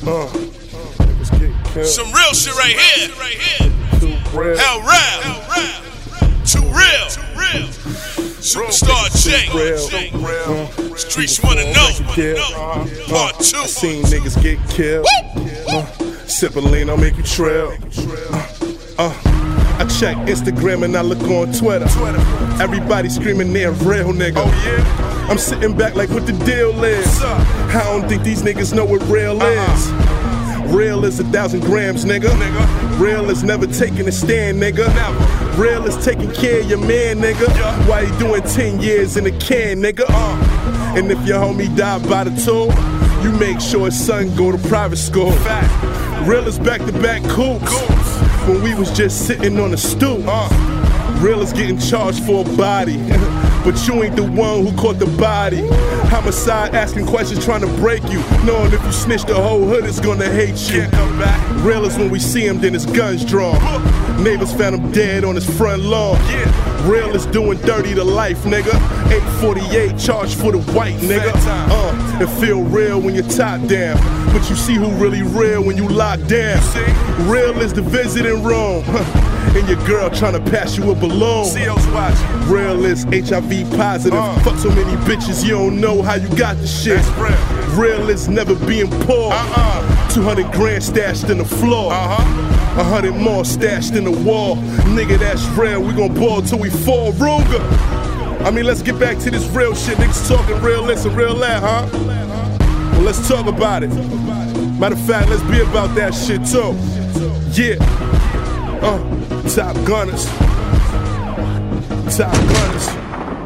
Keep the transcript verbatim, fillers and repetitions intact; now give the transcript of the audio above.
Uh, Some real shit right here. real. Hell rap. Too real. Superstar J. Uh, Streets wanna know. Uh, Part two. I seen niggas get killed. Uh, sippin' lean, I'll make you trail. Uh, uh, I check Instagram and I look on Twitter. Everybody screaming they're real nigga. Oh yeah. I'm sitting back like what the deal is. I don't think these niggas know what real is. Real is a thousand grams, nigga. Real is never taking a stand, nigga. Real is taking care of your man, nigga. Why you doing ten years in a can, nigga? Uh. And if your homie died by the tool, you make sure his son go to private school. Real is back-to-back coops when we was just sitting on the stoop. Real is getting charged for a body, but you ain't the one who caught the body. Homicide asking questions trying to break you, knowing if you snitch the whole hood is gonna hate you. Real is when we see him, then his gun's drawn. Neighbors found him dead on his front lawn. Real is doing dirty to life, nigga. eight forty-eight charged for the white, nigga. Uh, it feel real when you're top down, but you see who really real when you lock down. Real is the visiting room, and your girl trying to pass you a balloon. Real is H I V positive. Uh. Fuck so many bitches, you don't know how you got the shit. Real. real is never being poor. Uh-uh. two hundred grand stashed in the floor. Uh-huh. A hundred more stashed in the wall. Nigga, that's real. We gon' ball till we fall. Ruger. I mean, let's get back to this real shit. Niggas talking real this and real that, huh? Well, let's talk about it. Matter of fact, let's be about that shit too. Yeah. Uh, top gunners. Top gunners.